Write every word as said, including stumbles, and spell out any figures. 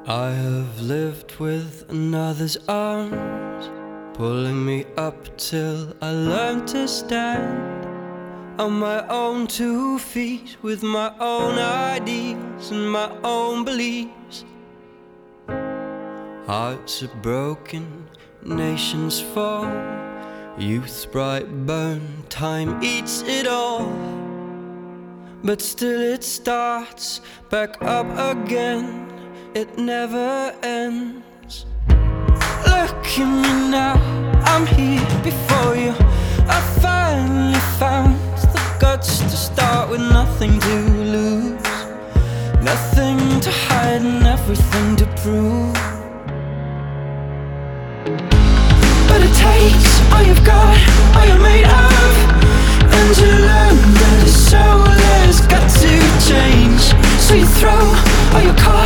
I have lived with another's arms, pulling me up till I learned to stand on my own two feet, with my own ideals and my own beliefs. Hearts are broken, nations fall, youth's bright burn, time eats it all. But still it starts back up again, it never ends. Look at me now, I'm here before you. I finally found the guts to start with nothing to lose, nothing to hide and everything to prove. But it takes all you've got, all you're made of, and you learn that a soul has got to change. So you throw all your cards